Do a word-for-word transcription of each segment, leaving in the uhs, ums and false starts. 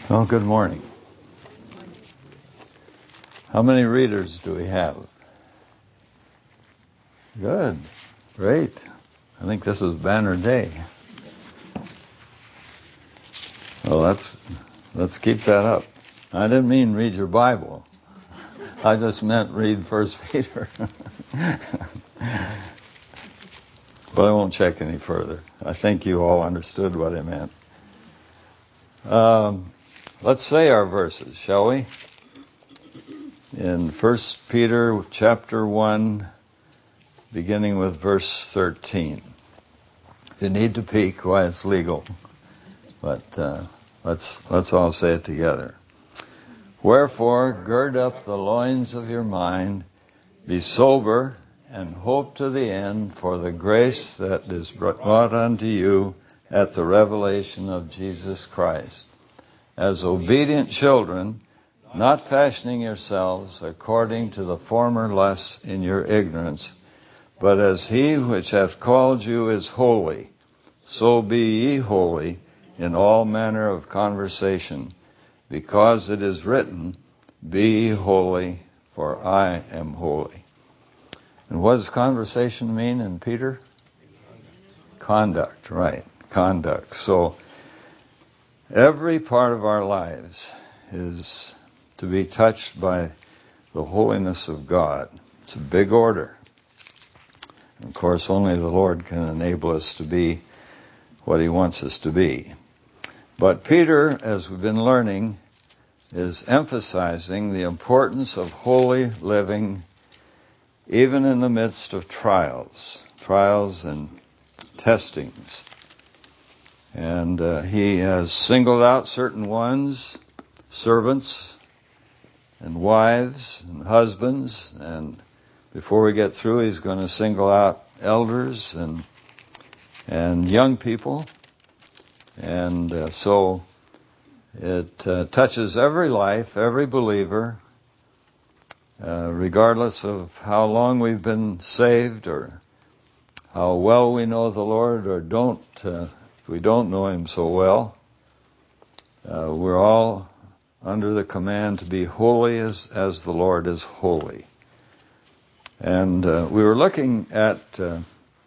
Well, good morning. How many readers do we have? Good. Great. I think this is banner day. Well, let's, let's keep that up. I didn't mean read your Bible. I just meant read First Peter. But I won't check any further. I think you all understood what I meant. Um, let's say our verses, shall we? In First Peter chapter one, beginning with verse thirteen. If you need to peek, why, it's legal. But uh, let's let's all say it together. Wherefore, gird up the loins of your mind, be sober, and hope to the end for the grace that is brought unto you at the revelation of Jesus Christ. As obedient children, not fashioning yourselves according to the former lusts in your ignorance, but as he which hath called you is holy, so be ye holy in all manner of conversation, because it is written, Be ye holy, for I am holy. And what does conversation mean in Peter? Conduct, right. Conduct. So every part of our lives is to be touched by the holiness of God. It's a big order. Of course, only the Lord can enable us to be what He wants us to be. But Peter, as we've been learning, is emphasizing the importance of holy living even in the midst of trials, trials and testings. And uh, he has singled out certain ones, servants and wives and husbands, and before we get through, he's going to single out elders and and young people. And uh, so it uh, touches every life, every believer, uh, regardless of how long we've been saved or how well we know the Lord or don't. Uh, if we don't know Him so well, uh, we're all under the command to be holy as, as the Lord is holy. And uh, we were looking at uh,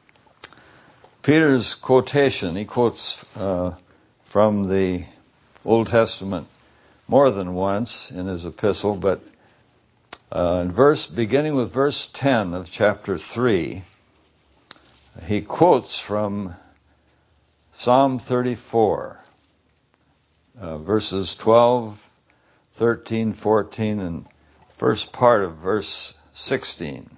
Peter's quotation. He quotes uh, from the Old Testament more than once in his epistle, but uh, in verse, beginning with verse ten of chapter three, he quotes from Psalm thirty-four, uh, verses twelve, thirteen, fourteen, and first part of verse sixteen.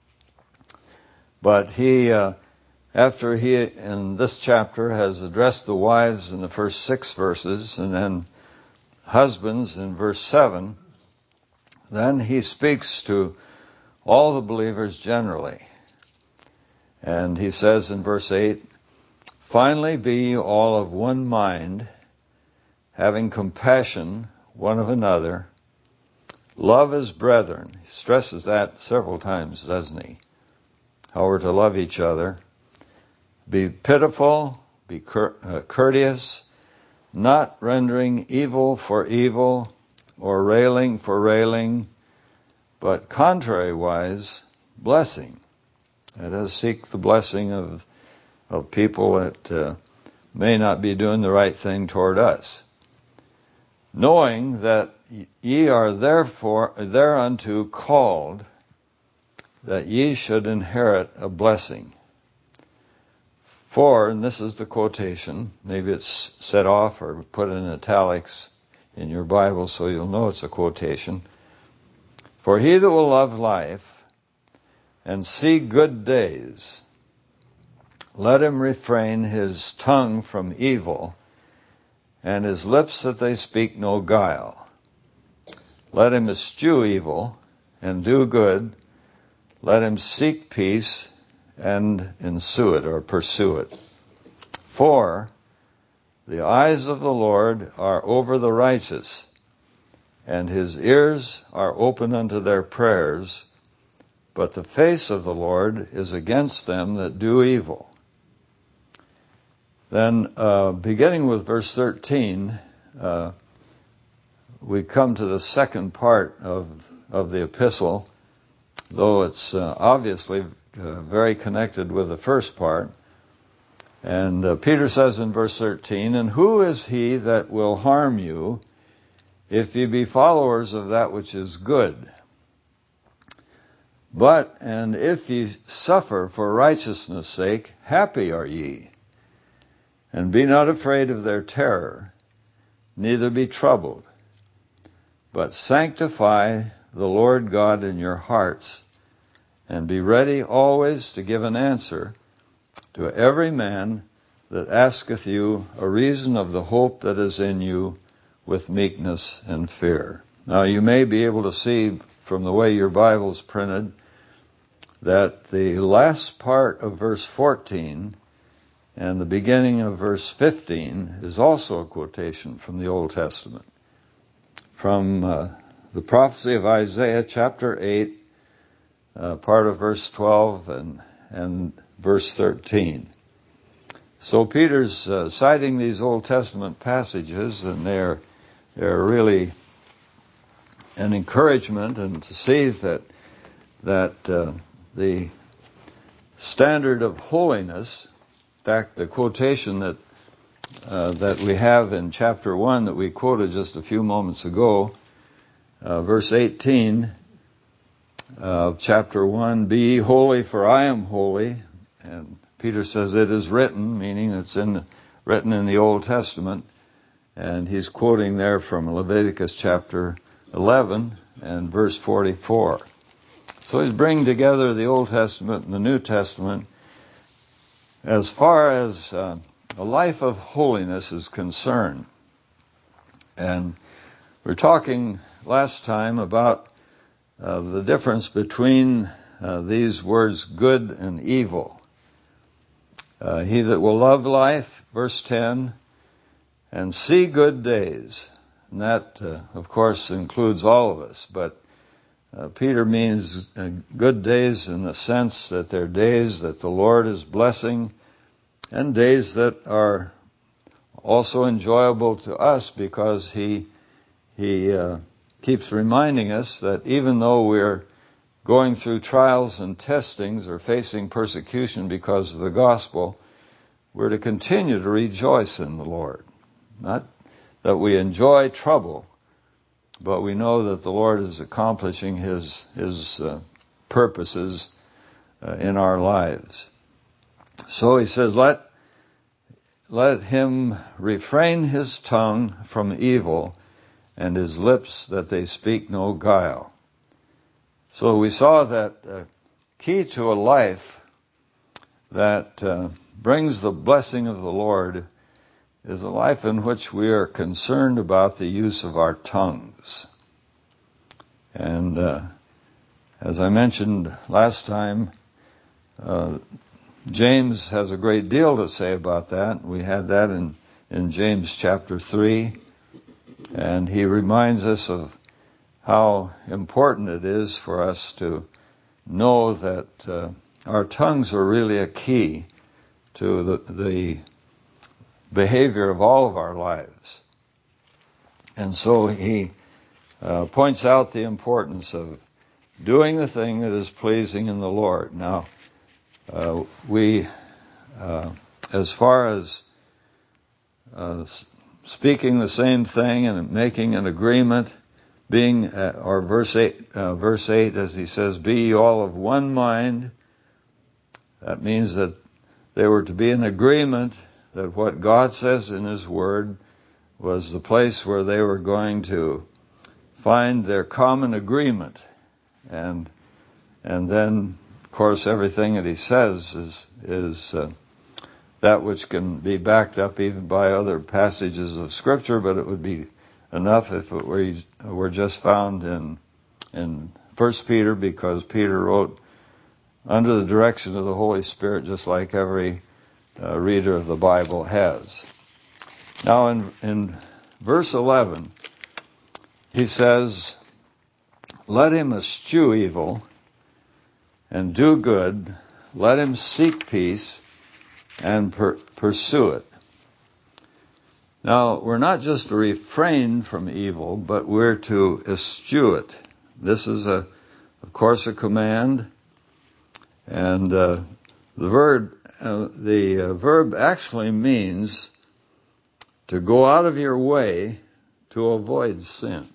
But he, uh, after he, in this chapter, has addressed the wives in the first six verses, and then husbands in verse seven, then he speaks to all the believers generally. And he says in verse eight, Finally be ye all of one mind, having compassion one of another, love as brethren. He stresses that several times, doesn't he? How we're to love each other. Be pitiful, be cour- uh, courteous, not rendering evil for evil, or railing for railing, but contrariwise, blessing. Let us seek the blessing of of people that uh, may not be doing the right thing toward us. Knowing that ye are therefore thereunto called, that ye should inherit a blessing. For, and this is the quotation, maybe it's set off or put in italics in your Bible so you'll know it's a quotation. For he that will love life and see good days, let him refrain his tongue from evil, and his lips that they speak no guile. Let him eschew evil, and do good. Let him seek peace, and ensue it, or pursue it. For the eyes of the Lord are over the righteous, and his ears are open unto their prayers, but the face of the Lord is against them that do evil. Then, uh, beginning with verse thirteen, uh, we come to the second part of of the epistle, though it's uh, obviously uh, very connected with the first part. And uh, Peter says in verse thirteen, "And who is he that will harm you, if ye be followers of that which is good? But, and if ye suffer for righteousness' sake, happy are ye. And be not afraid of their terror, neither be troubled, but sanctify the Lord God in your hearts, and be ready always to give an answer to every man that asketh you a reason of the hope that is in you with meekness and fear." Now you may be able to see from the way your Bible's printed that the last part of verse fourteen and the beginning of verse fifteen is also a quotation from the Old Testament, from uh, the prophecy of Isaiah chapter eight, uh, part of verse twelve and, and verse thirteen. So Peter's uh, citing these Old Testament passages, and they're, they're really an encouragement, and to see that, that uh, the standard of holiness, in fact, the quotation that uh, that we have in chapter one that we quoted just a few moments ago, uh, verse eighteen of chapter one, "Be ye holy, for I am holy." And Peter says it is written, meaning it's in written in the Old Testament, and he's quoting there from Leviticus chapter eleven and verse forty-four. So he's bringing together the Old Testament and the New Testament as far as uh, a life of holiness is concerned. And we're talking last time about uh, the difference between uh, these words good and evil. Uh, he that will love life, verse ten, and see good days. And that, uh, of course, includes all of us, but Uh, Peter means uh, good days in the sense that they're days that the Lord is blessing, and days that are also enjoyable to us because he he uh, keeps reminding us that even though we're going through trials and testings or facing persecution because of the gospel, we're to continue to rejoice in the Lord. Not that we enjoy trouble, but we know that the Lord is accomplishing His His uh, purposes uh, in our lives. So he says, let let him refrain his tongue from evil, and his lips that they speak no guile. So we saw that uh, key to a life that uh, brings the blessing of the Lord is a life in which we are concerned about the use of our tongues. And uh, as I mentioned last time, uh, James has a great deal to say about that. We had that in, in James chapter three, and he reminds us of how important it is for us to know that uh, our tongues are really a key to the, the behavior of all of our lives. And so he uh, points out the importance of doing the thing that is pleasing in the Lord. Now, uh, we, uh, as far as uh, speaking the same thing and making an agreement, being, uh, or verse eight, uh, verse eight, as he says, "Be ye all of one mind." That means that they were to be in agreement that what God says in His Word was the place where they were going to find their common agreement. And and then, of course, everything that He says is is uh, that which can be backed up even by other passages of Scripture, but it would be enough if it were, were just found in in First Peter, because Peter wrote under the direction of the Holy Spirit, just like every uh, reader of the Bible has. Now, in in verse eleven, he says, "Let him eschew evil and do good. Let him seek peace and per- pursue it." Now, we're not just to refrain from evil, but we're to eschew it. This is, a, of course, a command. And uh, the verb, uh, the uh, verb actually means to go out of your way to avoid sin.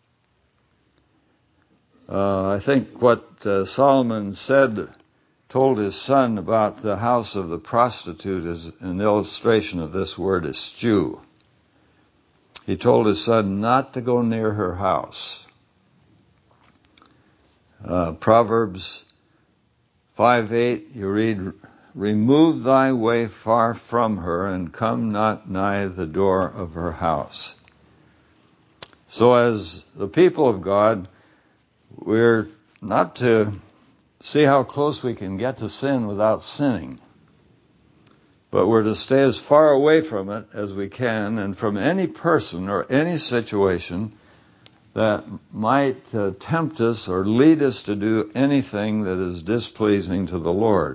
Uh, I think what uh, Solomon said, told his son about the house of the prostitute is an illustration of this word eschew. He told his son not to go near her house. Uh, Proverbs five eight, you read, remove thy way far from her and come not nigh the door of her house. So as the people of God, we're not to see how close we can get to sin without sinning, but we're to stay as far away from it as we can and from any person or any situation that might uh, tempt us or lead us to do anything that is displeasing to the Lord.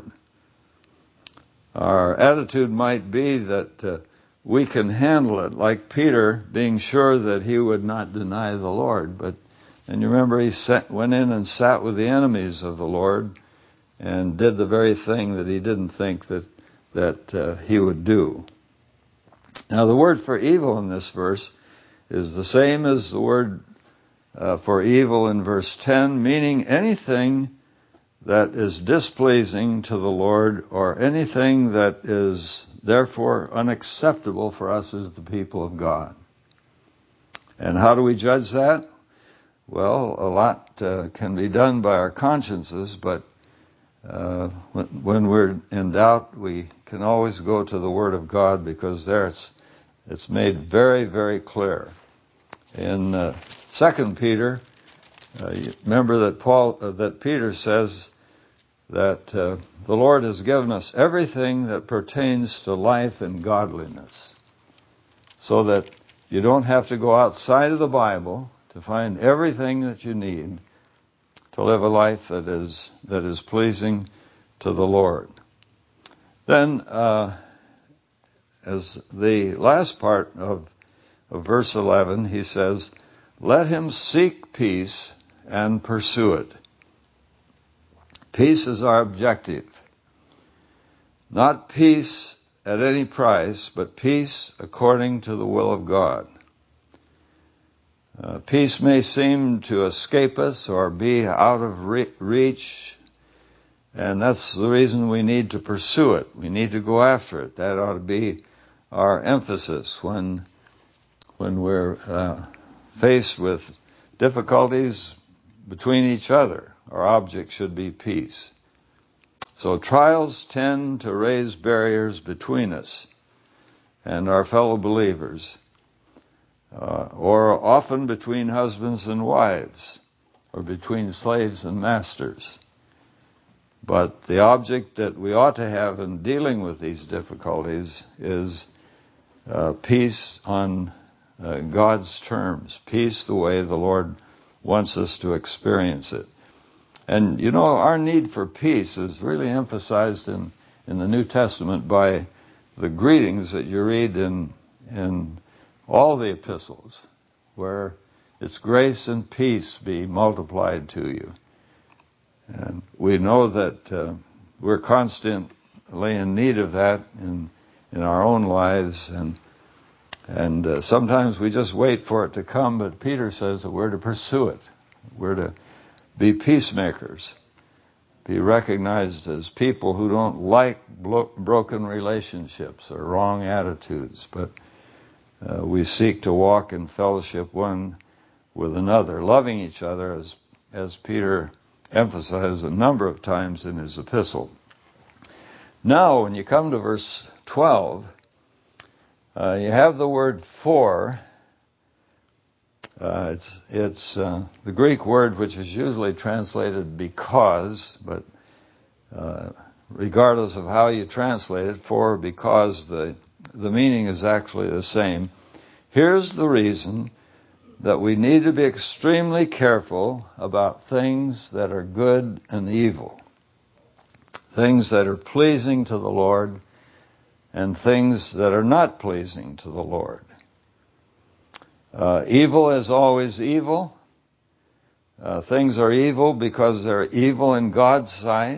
Our attitude might be that uh, we can handle it, like Peter being sure that he would not deny the Lord. But and you remember he sat, went in and sat with the enemies of the Lord and did the very thing that he didn't think that that uh, he would do. Now the word for evil in this verse is the same as the word uh, for evil in verse ten, meaning anything that is displeasing to the Lord or anything that is therefore unacceptable for us as the people of God. And how do we judge that? Well, a lot uh, can be done by our consciences, but uh, when, when we're in doubt, we can always go to the Word of God, because there it's, it's made very, very clear. In uh, Second Peter, uh, you remember that Paul, uh, that Peter says that uh, the Lord has given us everything that pertains to life and godliness, so that you don't have to go outside of the Bible to find everything that you need to live a life that is that is pleasing to the Lord. Then, uh, as the last part of, of verse eleven, he says, let him seek peace and pursue it. Peace is our objective. Not peace at any price, but peace according to the will of God. Uh, peace may seem to escape us or be out of re- reach, and that's the reason we need to pursue it. We need to go after it. That ought to be our emphasis when when we're uh, faced with difficulties between each other. Our object should be peace. So trials tend to raise barriers between us and our fellow believers, uh, or often between husbands and wives, or between slaves and masters. But the object that we ought to have in dealing with these difficulties is uh, peace on uh, God's terms, peace the way the Lord wants us to experience it. And you know, our need for peace is really emphasized in, in the New Testament by the greetings that you read in in all the epistles, where it's grace and peace be multiplied to you. And we know that uh, we're constantly in need of that in in our own lives, and and uh, sometimes we just wait for it to come. But Peter says that we're to pursue it. We're to be peacemakers, be recognized as people who don't like blo- broken relationships or wrong attitudes, but uh, we seek to walk in fellowship one with another, loving each other, as as Peter emphasized a number of times in his epistle. Now, when you come to verse twelve, uh, you have the word for. Uh, it's it's uh, the Greek word which is usually translated because, but uh, regardless of how you translate it, for, because, the the meaning is actually the same. Here's the reason that we need to be extremely careful about things that are good and evil, things that are pleasing to the Lord and things that are not pleasing to the Lord. Uh, evil is always evil. Uh, things are evil because they're evil in God's sight.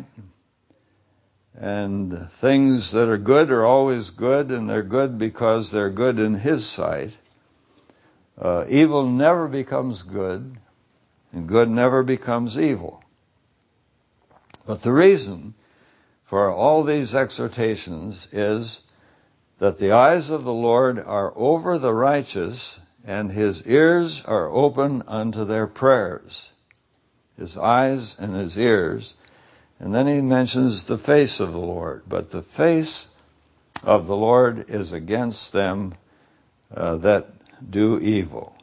And things that are good are always good, and they're good because they're good in His sight. Uh, evil never becomes good, and good never becomes evil. But the reason for all these exhortations is that the eyes of the Lord are over the righteous, and His ears are open unto their prayers. His eyes and His ears. And then He mentions the face of the Lord. But the face of the Lord is against them uh, that do evil.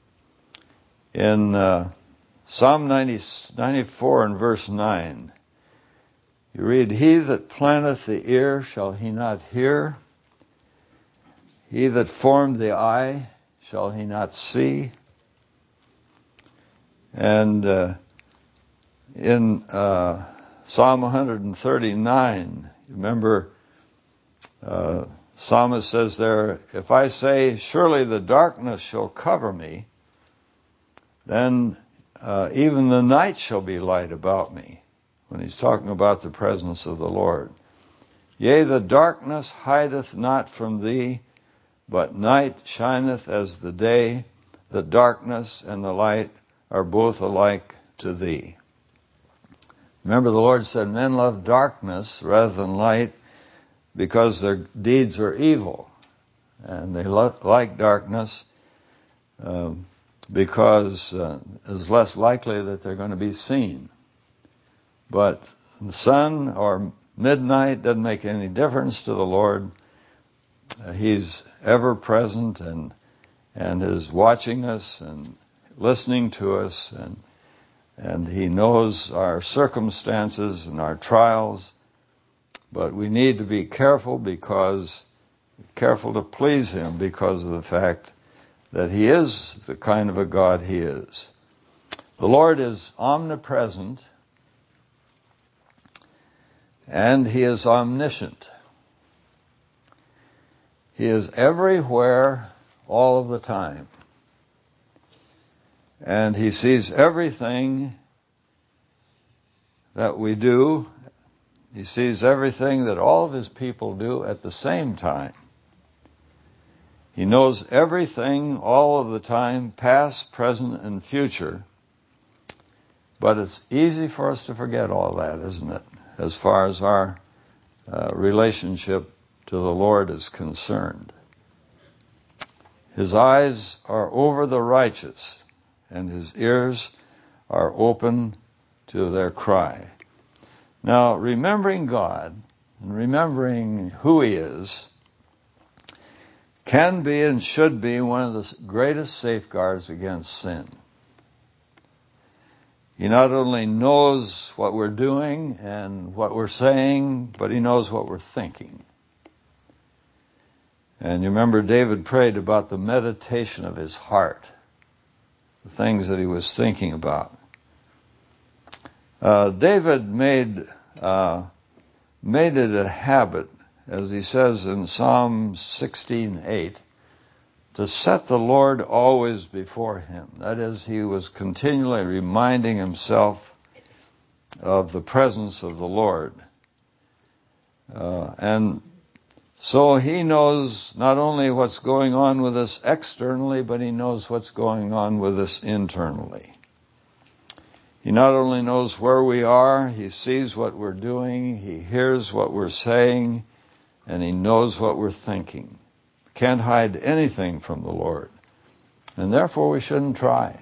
In uh, Psalm ninety, ninety-four and verse nine, you read, He that planteth the ear, shall he not hear? He that formed the eye, shall he not see? And uh, in uh, Psalm one thirty-nine, remember, uh, Psalmist says there, if I say, surely the darkness shall cover me, then uh, even the night shall be light about me, when he's talking about the presence of the Lord. Yea, the darkness hideth not from thee, but night shineth as the day. The darkness and the light are both alike to thee. Remember, the Lord said, men love darkness rather than light because their deeds are evil. And they lo- like darkness um, because uh, it's less likely that they're going to be seen. But the sun or midnight doesn't make any difference to the Lord. Uh, he's ever present and and is watching us and listening to us, and and He knows our circumstances and our trials. But we need to be careful because careful to please Him because of the fact that He is the kind of a God He is. The Lord is omnipresent and He is omniscient. He is everywhere all of the time. And He sees everything that we do. He sees everything that all of His people do at the same time. He knows everything all of the time, past, present, and future. But it's easy for us to forget all that, isn't it? As far as our uh, relationship to the Lord is concerned. His eyes are over the righteous, and His ears are open to their cry. Now, remembering God and remembering who He is can be and should be one of the greatest safeguards against sin. He not only knows what we're doing and what we're saying, but He knows what we're thinking. And you remember David prayed about the meditation of his heart, the things that he was thinking about. Uh, David made uh, made it a habit, as he says in Psalm sixteen eight, to set the Lord always before him. That is, he was continually reminding himself of the presence of the Lord. Uh, and so he knows not only what's going on with us externally, but he knows what's going on with us internally. He not only knows where we are, he sees what we're doing, he hears what we're saying, and he knows what we're thinking. Can't hide anything from the Lord. And therefore we shouldn't try.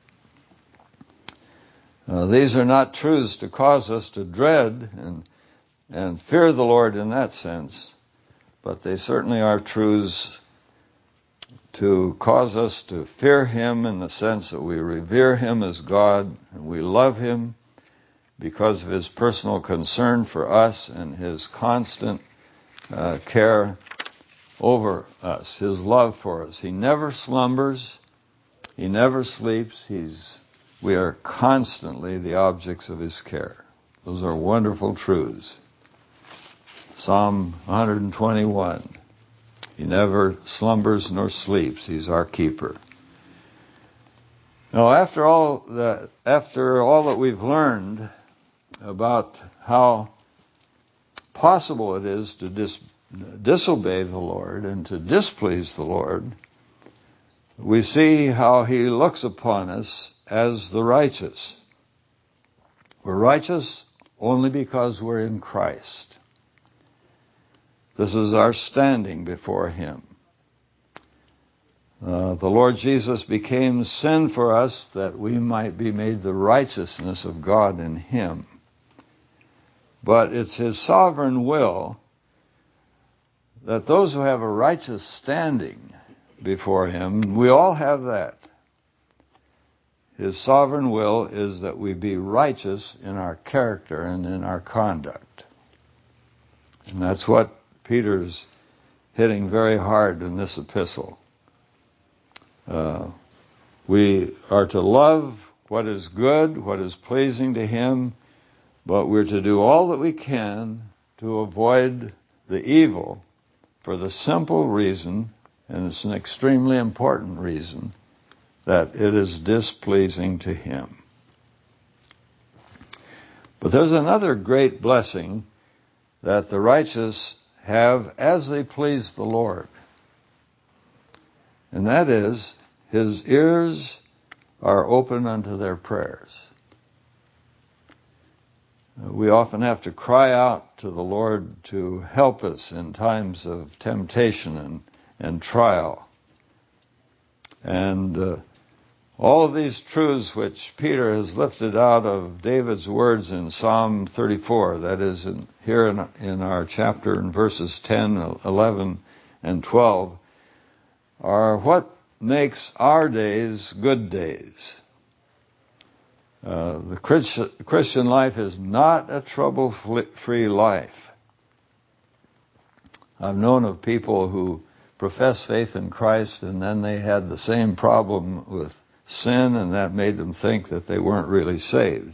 Uh, these are not truths to cause us to dread and, and fear the Lord in that sense, but they certainly are truths to cause us to fear Him in the sense that we revere Him as God and we love Him because of His personal concern for us and His constant uh, care over us, His love for us. He never slumbers. He never sleeps. He's, we are constantly the objects of His care. Those are wonderful truths. Psalm one twenty-one. He never slumbers nor sleeps. He's our keeper. Now, after all that, after all that we've learned about how possible it is to dis, disobey the Lord and to displease the Lord, we see how he looks upon us as the righteous. We're righteous only because we're in Christ. This is our standing before him. Uh, the Lord Jesus became sin for us that we might be made the righteousness of God in him. But it's his sovereign will that those who have a righteous standing before him, we all have that. His sovereign will is that we be righteous in our character and in our conduct. And that's what Peter's hitting very hard in this epistle. Uh, we are to love what is good, what is pleasing to him, but we're to do all that we can to avoid the evil for the simple reason, and it's an extremely important reason, that it is displeasing to him. But there's another great blessing that the righteous have as they please the Lord. And that is, his ears are open unto their prayers. We often have to cry out to the Lord to help us in times of temptation and, and trial. And uh, all of these truths which Peter has lifted out of David's words in Psalm thirty-four, that is in, here in, in our chapter in verses ten, eleven, and twelve, are what makes our days good days. Uh, the Christian life is not a trouble-free life. I've known of people who profess faith in Christ and then they had the same problem with sin, and that made them think that they weren't really saved.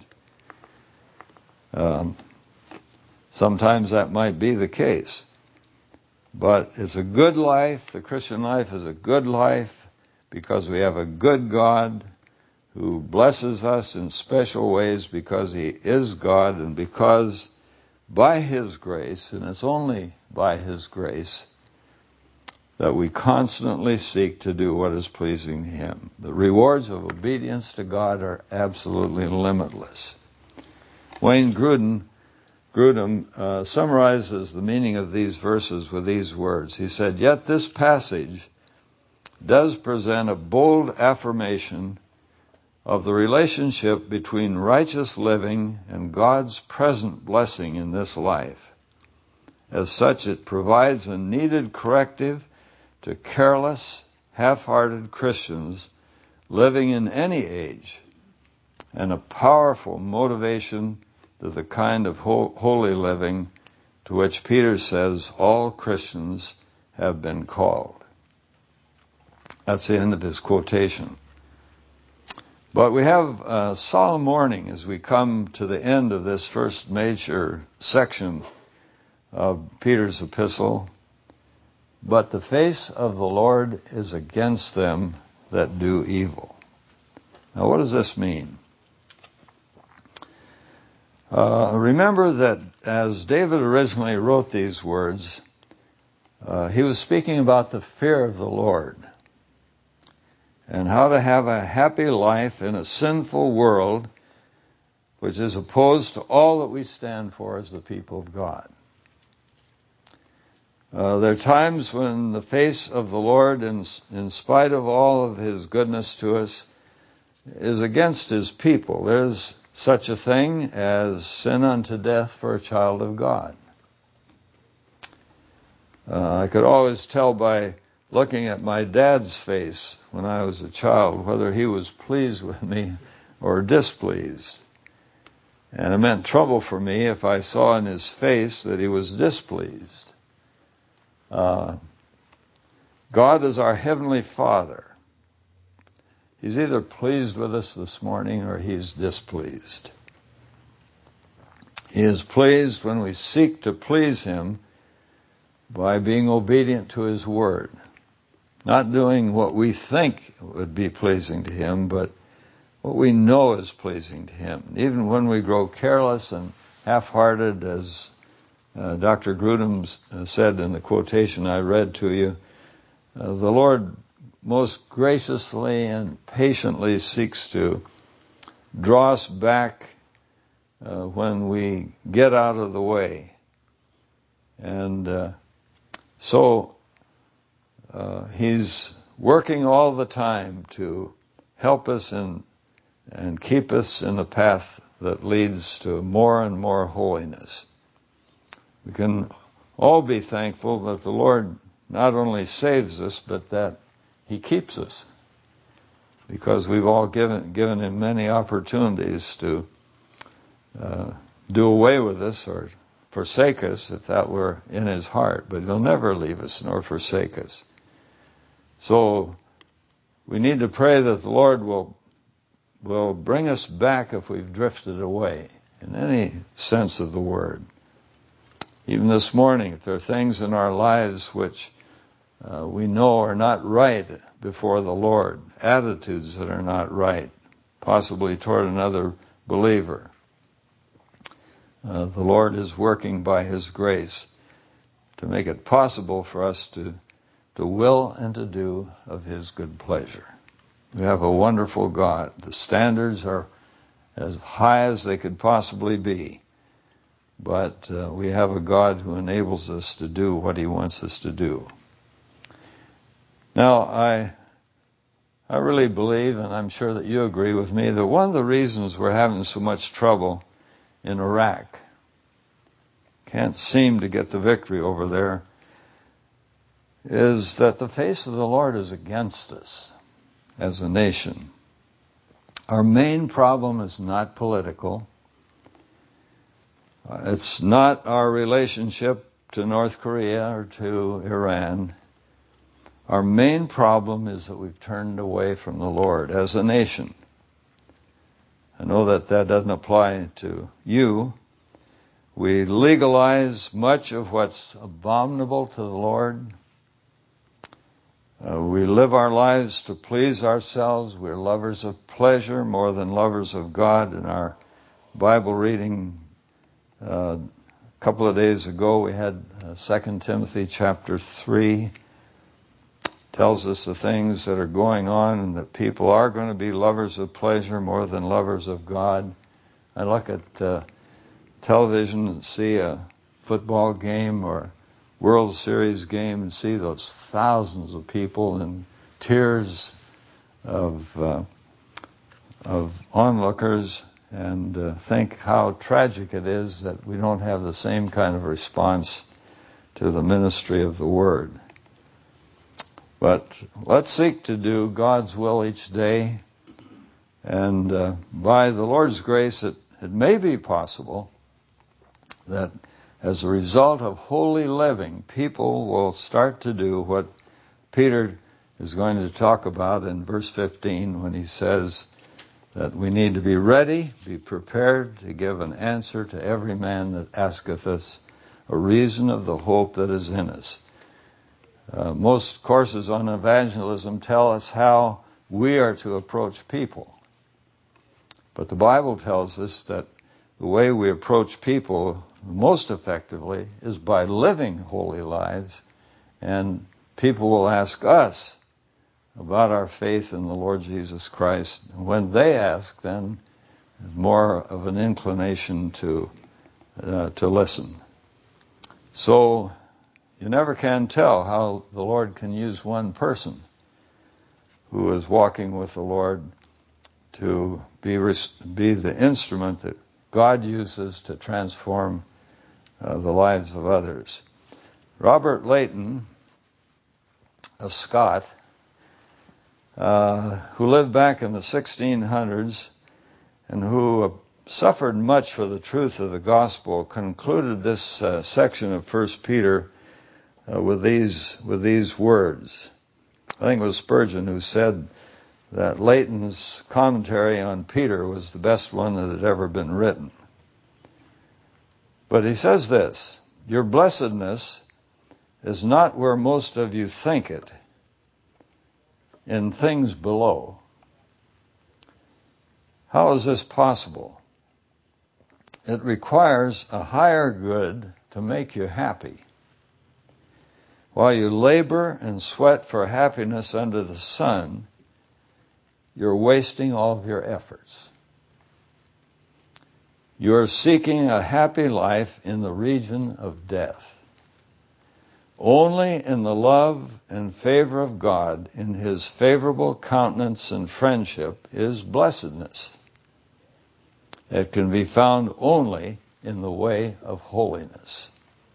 Um, sometimes that might be the case. But it's a good life. The Christian life is a good life because we have a good God who blesses us in special ways because he is God, and because by his grace, and it's only by his grace, that we constantly seek to do what is pleasing to him. The rewards of obedience to God are absolutely limitless. Wayne Grudem, Grudem uh, summarizes the meaning of these verses with these words. He said, "Yet this passage does present a bold affirmation of the relationship between righteous living and God's present blessing in this life. As such, it provides a needed corrective to careless, half-hearted Christians living in any age, and a powerful motivation to the kind of ho- holy living to which Peter says all Christians have been called." That's the end of his quotation. But we have a solemn warning as we come to the end of this first major section of Peter's epistle. "But the face of the Lord is against them that do evil." Now, what does this mean? Uh, remember that as David originally wrote these words, uh, he was speaking about the fear of the Lord and how to have a happy life in a sinful world which is opposed to all that we stand for as the people of God. Uh, there are times when the face of the Lord, in, in spite of all of his goodness to us, is against his people. There's such a thing as sin unto death for a child of God. Uh, I could always tell by looking at my dad's face when I was a child whether he was pleased with me or displeased. And it meant trouble for me if I saw in his face that he was displeased. Uh, God is our Heavenly Father. He's either pleased with us this morning or he's displeased. He is pleased when we seek to please him by being obedient to his word. Not doing what we think would be pleasing to him, but what we know is pleasing to Him. Even when we grow careless and half-hearted, as uh, Doctor Grudem said in the quotation I read to you, uh, the Lord most graciously and patiently seeks to draw us back uh, when we get out of the way. And uh, so uh, He's working all the time to help us in, and keep us in the path that leads to more and more holiness. We can all be thankful that the Lord not only saves us, but that He keeps us, because we've all given given Him many opportunities to uh, do away with us or forsake us if that were in His heart, but He'll never leave us nor forsake us. So we need to pray that the Lord will will bring us back if we've drifted away, in any sense of the word. Even this morning, if there are things in our lives which uh, we know are not right before the Lord, attitudes that are not right, possibly toward another believer, uh, the Lord is working by His grace to make it possible for us to, to will and to do of His good pleasure. We have a wonderful God. The standards are as high as they could possibly be, but uh, we have a God who enables us to do what He wants us to do. Now, I I really believe, and I'm sure that you agree with me, that one of the reasons we're having so much trouble in Iraq, can't seem to get the victory over there, is that the face of the Lord is against us as a nation. Our main problem is not political. It's not our relationship to North Korea or to Iran. Our main problem is that we've turned away from the Lord as a nation. I know that that doesn't apply to you. We legalize much of what's abominable to the Lord. Uh, we live our lives to please ourselves. We're lovers of pleasure more than lovers of God. In our Bible reading uh, a couple of days ago, we had uh, Second Timothy chapter three. Tells us the things that are going on and that people are going to be lovers of pleasure more than lovers of God. I look at uh, television and see a football game or World Series game and see those thousands of people in tears of uh, of onlookers, and uh, think how tragic it is that we don't have the same kind of response to the ministry of the Word. But let's seek to do God's will each day, and uh, by the Lord's grace, it, it may be possible that as a result of holy living, people will start to do what Peter is going to talk about in verse fifteen when he says that we need to be ready, be prepared to give an answer to every man that asketh us a reason of the hope that is in us. Uh, most courses on evangelism tell us how we are to approach people. But the Bible tells us that the way we approach people most effectively is by living holy lives, and people will ask us about our faith in the Lord Jesus Christ. And when they ask, then there's more of an inclination to uh, to listen. So you never can tell how the Lord can use one person who is walking with the Lord to be be the instrument that God uses to transform uh, the lives of others. Robert Leighton, a Scot, uh, who lived back in the sixteen hundreds and who uh, suffered much for the truth of the gospel, concluded this uh, section of First Peter uh, with these with these words. I think it was Spurgeon who said that Leighton's commentary on Peter was the best one that had ever been written. But he says this: your blessedness is not where most of you think it, in things below, How is this possible? It requires a higher good to make you happy. While you labor and sweat for happiness under the sun, you're wasting all of your efforts. You're seeking a happy life in the region of death. Only in the love and favor of God, in His favorable countenance and friendship, is blessedness. It can be found only in the way of holiness.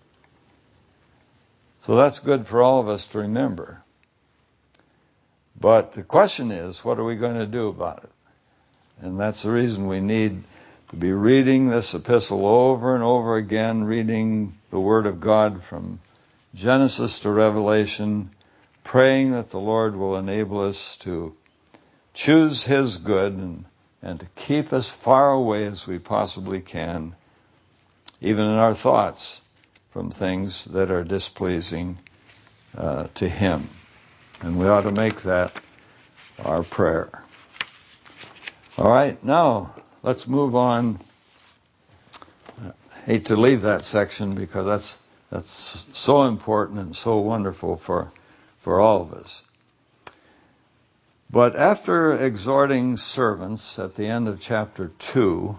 So that's good for all of us to remember. But the question is, what are we going to do about it? And that's the reason we need to be reading this epistle over and over again, reading the Word of God from Genesis to Revelation, praying that the Lord will enable us to choose His good and, and to keep as far away as we possibly can, even in our thoughts, from things that are displeasing uh, to Him. And we ought to make that our prayer. All right, now let's move on. I hate to leave that section because that's that's so important and so wonderful for for all of us. But after exhorting servants at the end of chapter two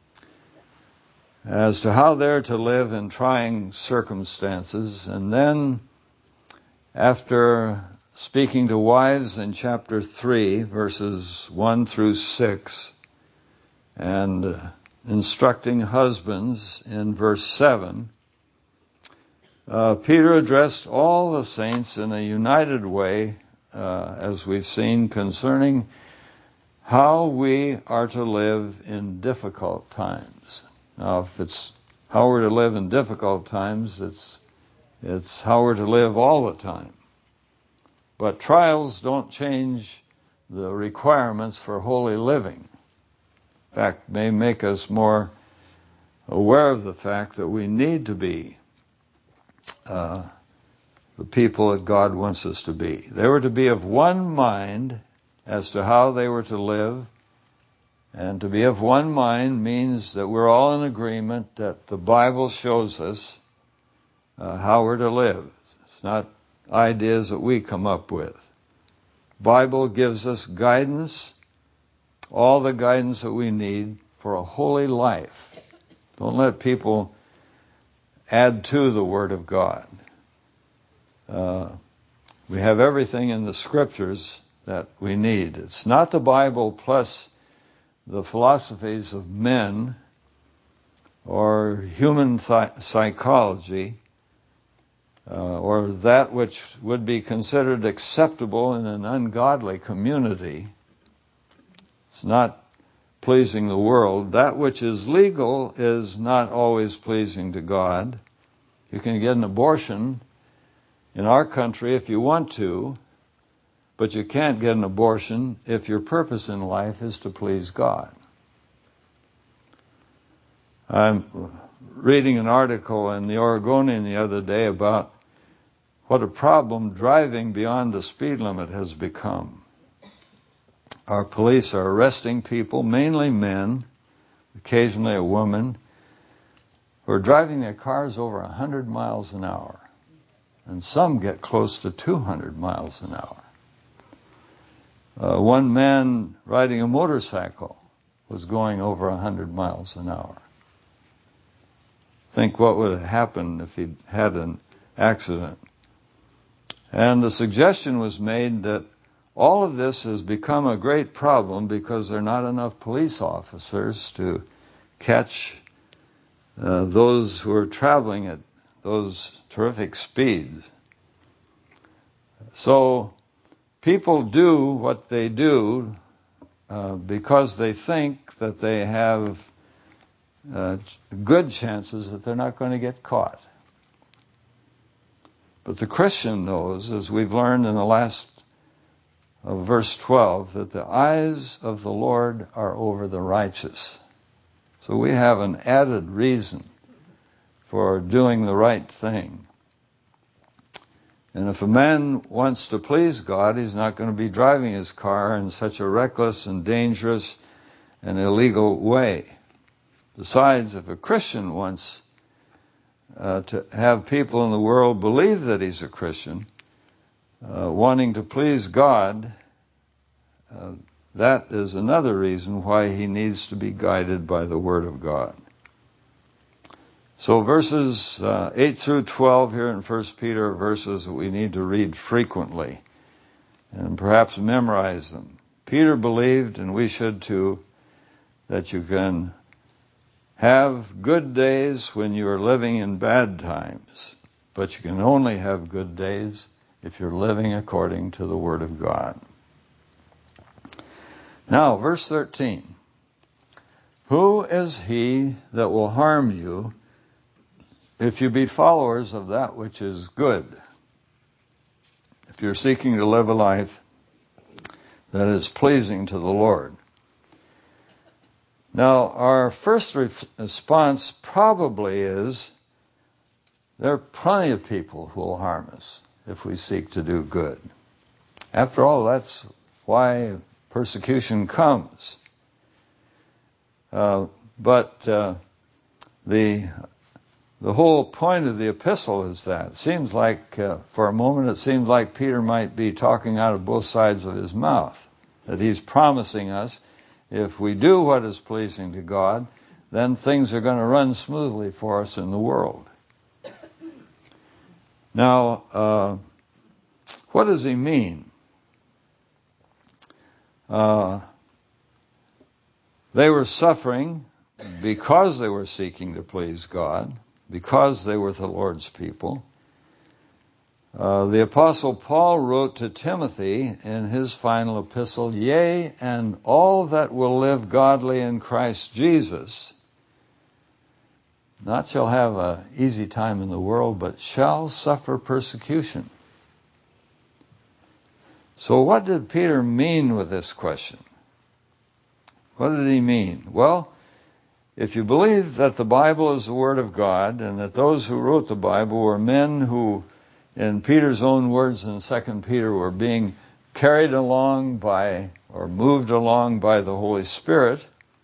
as to how they're to live in trying circumstances, and then after speaking to wives in chapter three, verses one through six, and instructing husbands in verse seven, uh, Peter addressed all the saints in a united way, uh, as we've seen, concerning how we are to live in difficult times. Now, if it's how we're to live in difficult times, it's it's how we're to live all the time. But trials don't change the requirements for holy living. In fact, may make us more aware of the fact that we need to be uh, the people that God wants us to be. They were to be of one mind as to how they were to live. And to be of one mind means that we're all in agreement that the Bible shows us uh, how we're to live. It's not ideas that we come up with. Bible gives us guidance, all the guidance that we need for a holy life. Don't let people add to the Word of God. Uh, we have everything in the Scriptures that we need. It's not the Bible plus the philosophies of men or human th- psychology uh, or that which would be considered acceptable in an ungodly community. It's not pleasing the world. That which is legal is not always pleasing to God. You can get an abortion in our country if you want to, but you can't get an abortion if your purpose in life is to please God. I'm reading an article in the Oregonian the other day about what a problem driving beyond the speed limit has become. Our police are arresting people, mainly men, occasionally a woman, who are driving their cars over one hundred miles an hour. And some get close to two hundred miles an hour. Uh, one man riding a motorcycle was going over one hundred miles an hour. Think what would have happened if he'd had an accident. And the suggestion was made that all of this has become a great problem because there are not enough police officers to catch uh, those who are traveling at those terrific speeds. So people do what they do uh, because they think that they have uh, good chances that they're not going to get caught. But the Christian knows, as we've learned in the last of verse twelve, that the eyes of the Lord are over the righteous. So we have an added reason for doing the right thing. And if a man wants to please God, he's not going to be driving his car in such a reckless and dangerous an illegal way. Besides, if a Christian wants uh, to have people in the world believe that he's a Christian, uh, wanting to please God, uh, that is another reason why he needs to be guided by the Word of God. So verses uh, eight through twelve here in First Peter are verses that we need to read frequently and perhaps memorize them. Peter believed, and we should too, that you can have good days when you are living in bad times, but you can only have good days if you're living according to the Word of God. Now, verse thirteen. Who is he that will harm you if you be followers of that which is good? If you're seeking to live a life that is pleasing to the Lord. Now, our first response probably is, there are plenty of people who will harm us if we seek to do good. After all, that's why persecution comes. Uh, but uh, the the whole point of the epistle is that. It seems like, uh, for a moment, it seems like Peter might be talking out of both sides of his mouth. That he's promising us, if we do what is pleasing to God, then things are going to run smoothly for us in the world. Now, uh, what does he mean? Uh, they were suffering because they were seeking to please God, because they were the Lord's people. Uh, the Apostle Paul wrote to Timothy in his final epistle, "Yea, and all that will live godly in Christ Jesus, not shall have an easy time in the world, but shall suffer persecution." So what did Peter mean with this question? What did he mean? Well, if you believe that the Bible is the Word of God, and that those who wrote the Bible were men who, in Peter's own words in Second Peter, were being carried along by, or moved along by the Holy Spirit,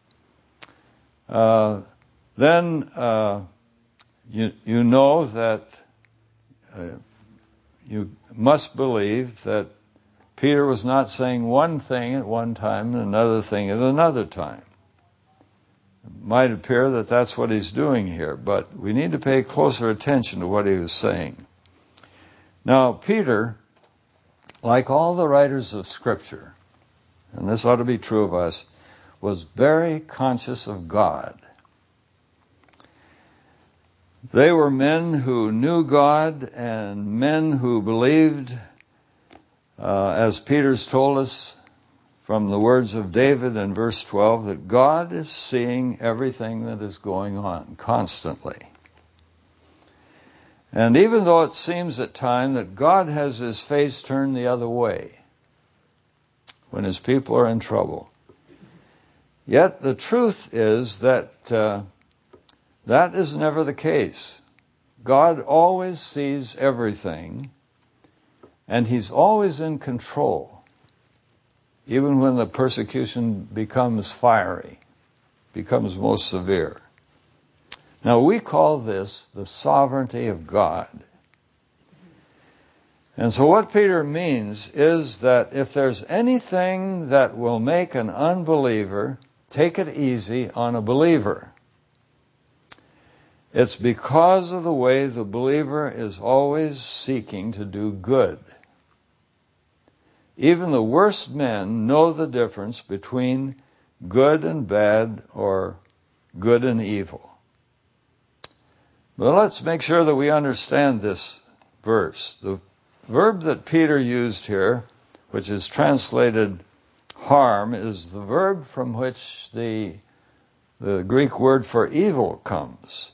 uh, then uh, you, you know that uh, you must believe that Peter was not saying one thing at one time and another thing at another time. It might appear that that's what he's doing here, but we need to pay closer attention to what he was saying. Now, Peter, like all the writers of Scripture, and this ought to be true of us, was very conscious of God. They were men who knew God and men who believed, uh, as Peter's told us from the words of David in verse twelve, that God is seeing everything that is going on constantly. And even though it seems at times that God has his face turned the other way when his people are in trouble, yet the truth is that uh, that is never the case. God always sees everything, and he's always in control, even when the persecution becomes fiery, becomes most severe. Now, we call this the sovereignty of God. And so what Peter means is that if there's anything that will make an unbeliever take it easy on a believer, it's because of the way the believer is always seeking to do good. Even the worst men know the difference between good and bad, or good and evil. But let's make sure that we understand this verse. The verb that Peter used here, which is translated harm, is the verb from which the, the Greek word for evil comes.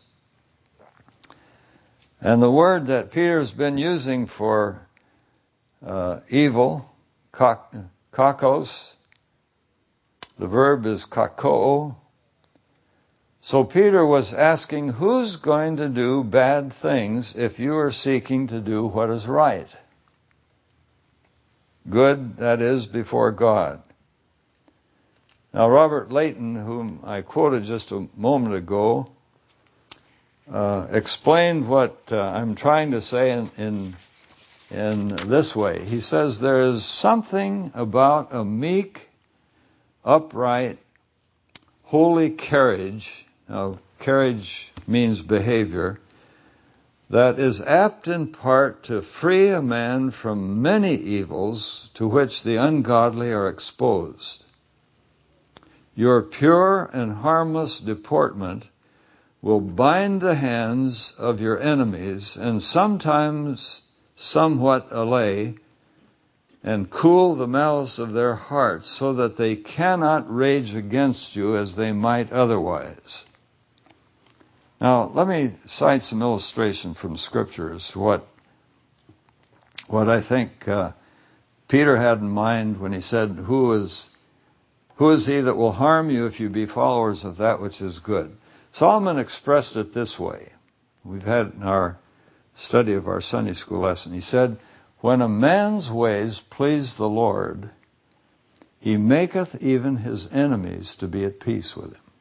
And the word that Peter's been using for uh, evil, kakos, the verb is kako. So Peter was asking, who's going to do bad things if you are seeking to do what is right? Good, that is, before God. Now, Robert Leighton, whom I quoted just a moment ago, uh, explained what uh, I'm trying to say in, in in this way. He says, there is something about a meek, upright, holy carriage, now carriage means behavior, that is apt in part to free a man from many evils to which the ungodly are exposed. Your pure and harmless deportment will bind the hands of your enemies and sometimes somewhat allay and cool the malice of their hearts so that they cannot rage against you as they might otherwise. Now, let me cite some illustration from scriptures, what, what I think uh, Peter had in mind when he said, who is, who is he that will harm you if you be followers of that which is good? Solomon expressed it this way. We've had in our study of our Sunday school lesson. He said, when a man's ways please the Lord, he maketh even his enemies to be at peace with him.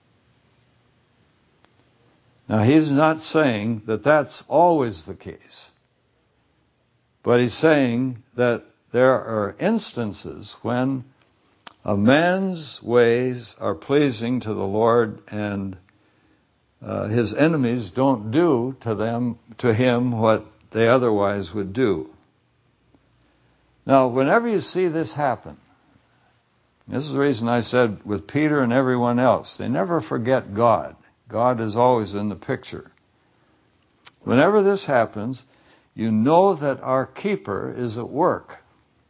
Now, he's not saying that that's always the case, but he's saying that there are instances when a man's ways are pleasing to the Lord and uh, his enemies don't do to them, to him what they otherwise would do. Now, whenever you see this happen, this is the reason I said with Peter and everyone else, they never forget God. God is always in the picture. Whenever this happens, you know that our keeper is at work.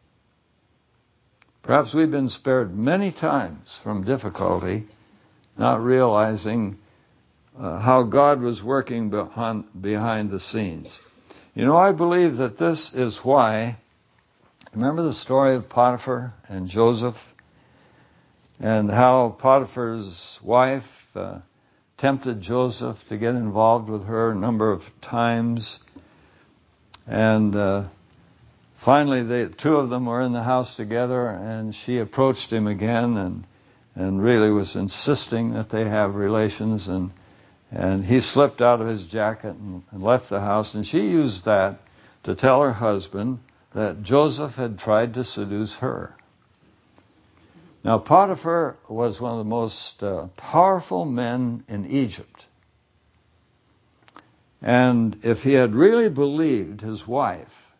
Perhaps we've been spared many times from difficulty, not realizing uh, how God was working behind, behind the scenes. You know, I believe that this is why, remember the story of Potiphar and Joseph, and how Potiphar's wife uh, tempted Joseph to get involved with her a number of times. And uh, finally, the two of them were in the house together, and she approached him again and and really was insisting that they have relations. And, and he slipped out of his jacket and, and left the house. And she used that to tell her husband that Joseph had tried to seduce her. Now, Potiphar was one of the most uh, powerful men in Egypt. And if he had really believed his wife,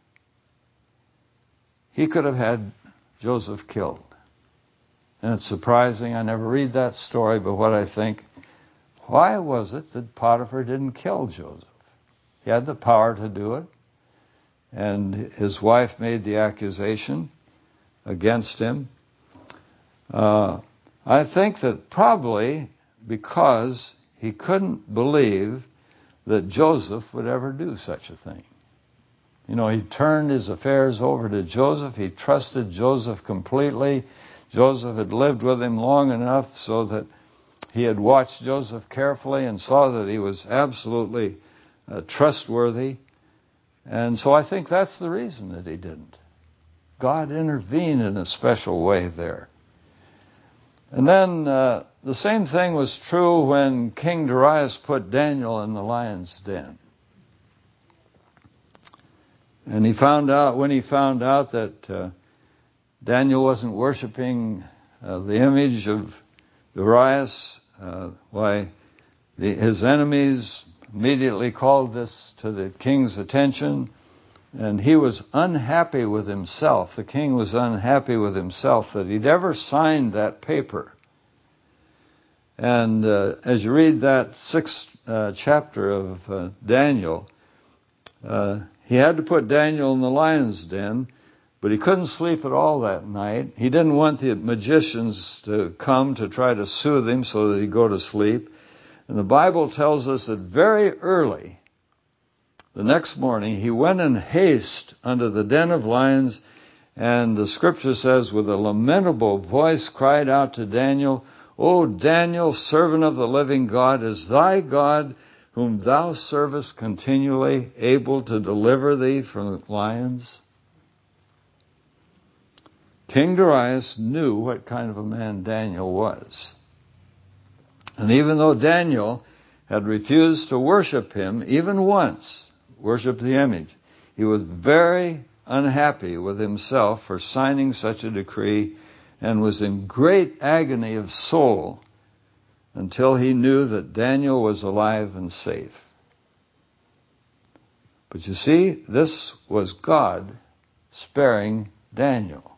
he could have had Joseph killed. And it's surprising, I never read that story, but what I think, why was it that Potiphar didn't kill Joseph? He had the power to do it. And his wife made the accusation against him. Uh, I think that probably because he couldn't believe that Joseph would ever do such a thing. You know, he turned his affairs over to Joseph. He trusted Joseph completely. Joseph had lived with him long enough so that he had watched Joseph carefully and saw that he was absolutely uh, trustworthy. And so I think that's the reason that he didn't. God intervened in a special way there. And then uh, the same thing was true when King Darius put Daniel in the lion's den. And he found out, when he found out that uh, Daniel wasn't worshiping uh, the image of Darius, uh, why the, his enemies immediately called this to the king's attention, and he was unhappy with himself. The king was unhappy with himself that he'd ever signed that paper. And uh, as you read that sixth uh, chapter of uh, Daniel, uh, he had to put Daniel in the lion's den, but he couldn't sleep at all that night. He didn't want the magicians to come to try to soothe him so that he'd go to sleep. And the Bible tells us that very early, the next morning, he went in haste unto the den of lions, and the scripture says, with a lamentable voice cried out to Daniel, O Daniel, servant of the living God, is thy God, whom thou servest continually, able to deliver thee from the lions? King Darius knew what kind of a man Daniel was. And even though Daniel had refused to worship him, even once, worship the image, he was very unhappy with himself for signing such a decree and was in great agony of soul until he knew that Daniel was alive and safe. But you see, this was God sparing Daniel.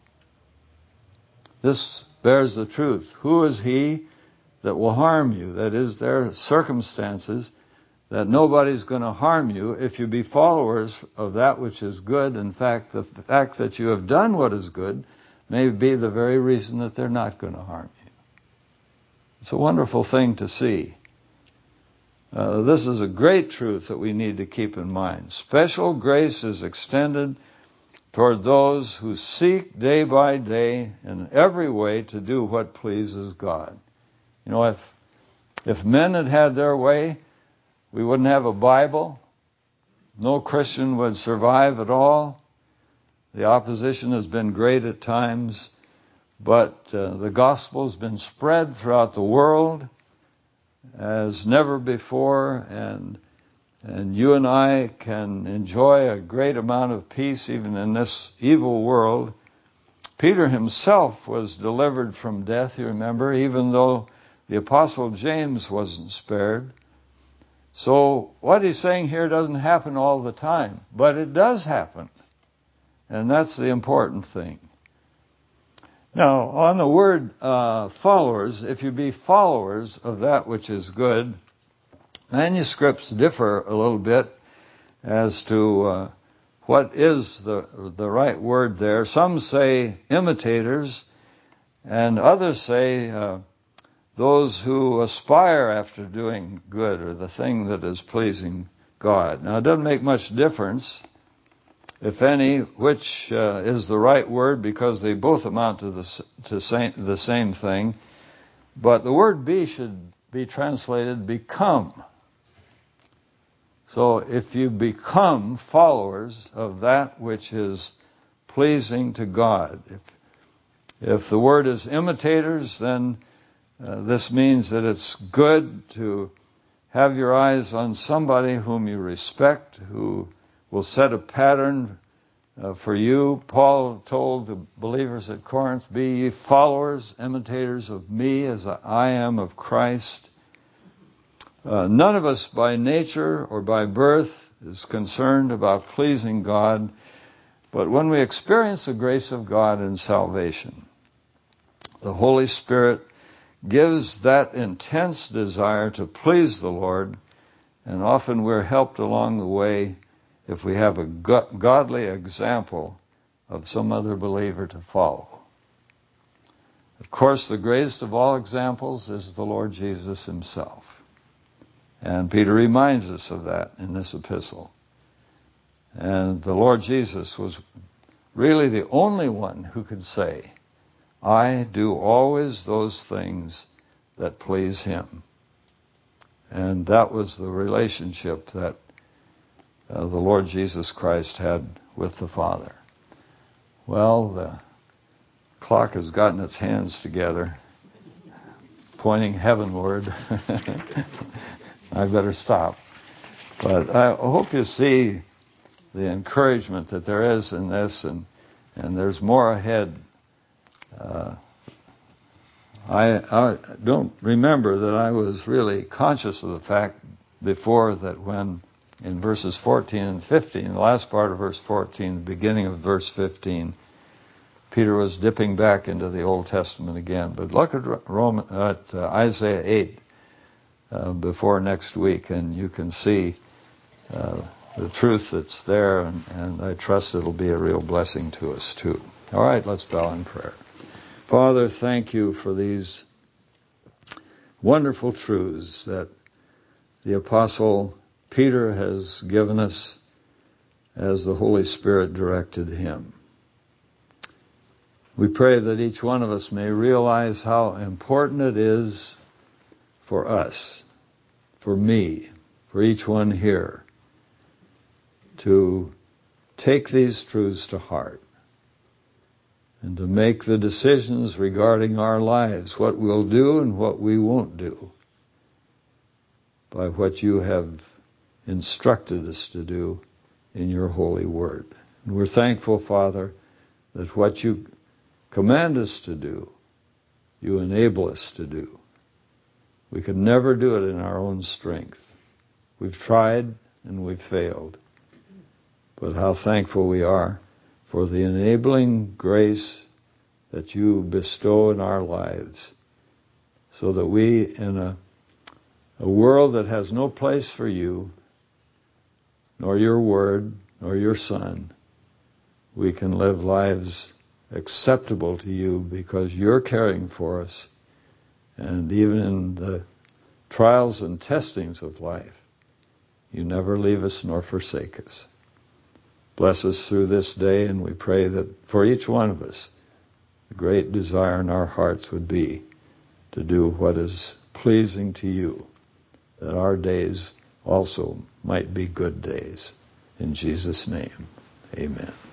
This bears the truth. Who is he that will harm you? That is, there are circumstances that nobody's going to harm you if you be followers of that which is good. In fact, the fact that you have done what is good may be the very reason that they're not going to harm you. It's a wonderful thing to see. Uh, this is a great truth that we need to keep in mind. Special grace is extended toward those who seek day by day in every way to do what pleases God. You know, if if men had had their way, we wouldn't have a Bible. No Christian would survive at all. The opposition has been great at times, but uh, the gospel has been spread throughout the world as never before, and and you and I can enjoy a great amount of peace even in this evil world. Peter himself was delivered from death, you remember, even though the Apostle James wasn't spared. So what he's saying here doesn't happen all the time, but it does happen. And that's the important thing. Now, on the word uh, followers, if you be followers of that which is good, manuscripts differ a little bit as to uh, what is the the right word there. Some say imitators, and others say uh, those who aspire after doing good or the thing that is pleasing God. Now, it doesn't make much difference, if any, which uh, is the right word, because they both amount to the to same, the same thing. But the word be should be translated become. So if you become followers of that which is pleasing to God, if if the word is imitators, then uh, this means that it's good to have your eyes on somebody whom you respect, who will set a pattern uh, for you. Paul told the believers at Corinth, be ye followers, imitators of me as I am of Christ. Uh, none of us by nature or by birth is concerned about pleasing God, but when we experience the grace of God in salvation, the Holy Spirit gives that intense desire to please the Lord, and often we're helped along the way if we have a godly example of some other believer to follow. Of course, the greatest of all examples is the Lord Jesus himself. And Peter reminds us of that in this epistle. And the Lord Jesus was really the only one who could say, I do always those things that please him. And that was the relationship that uh, the Lord Jesus Christ had with the Father. Well, the clock has gotten its hands together, pointing heavenward. I better stop. But I hope you see the encouragement that there is in this, and and there's more ahead. Uh, I, I don't remember that I was really conscious of the fact before that when in verses fourteen and fifteen, the last part of verse fourteen, the beginning of verse fifteen, Peter was dipping back into the Old Testament again. But look at, Roman, at uh, Isaiah eight uh, before next week, and you can see uh, the truth that's there, and, and I trust it'll be a real blessing to us too. All right, let's bow in prayer. Father, thank you for these wonderful truths that the Apostle Peter has given us as the Holy Spirit directed him. We pray that each one of us may realize how important it is for us, for me, for each one here, to take these truths to heart and to make the decisions regarding our lives, what we'll do and what we won't do, by what you have instructed us to do in your holy word. And we're thankful, Father, that what you command us to do, you enable us to do. We could never do it in our own strength. We've tried and we've failed. But how thankful we are for the enabling grace that you bestow in our lives, so that we, in a, a world that has no place for you, nor your word, nor your Son, we can live lives acceptable to you because you're caring for us. And even in the trials and testings of life, you never leave us nor forsake us. Bless us through this day, and we pray that for each one of us, the great desire in our hearts would be to do what is pleasing to you, that our days also might be good days. In Jesus' name, amen.